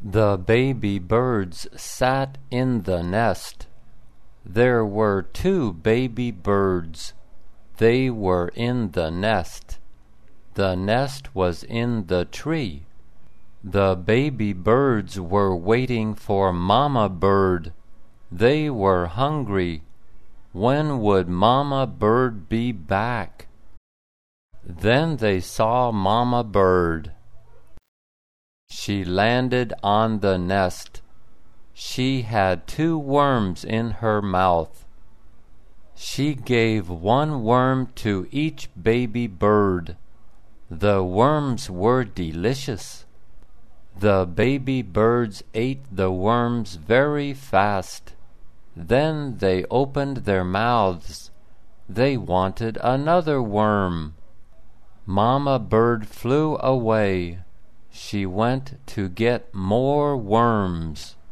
The baby birds sat in the nest. There were 2 baby birds. They were in the nest. The nest was in the tree. The baby birds were waiting for Mama Bird. They were hungry. When would Mama Bird be back? Then they saw Mama Bird. She landed on the nest. She had 2 worms in her mouth. She gave 1 worm to each baby bird. The worms were delicious. The baby birds ate the worms very fast. Then they opened their mouths. They wanted another worm. Mama Bird flew away. She went to get more worms.